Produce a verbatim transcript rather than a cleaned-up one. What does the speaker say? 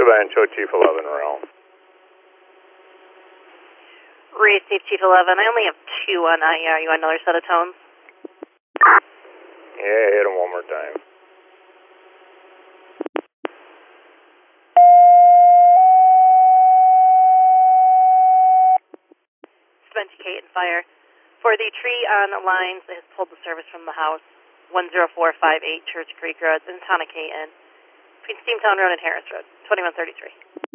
Rancho, Chief eleven, Realm. Receive Chief eleven. I only have two on I R. You want another set of tones? Yeah, hit him one more time. Spent Kate and Fire. For the tree on the lines that has pulled the service from the house, one zero four five eight Church Creek Road, in Town of Caton, between Steamtown Road and Harris Road, twenty-one thirty-three.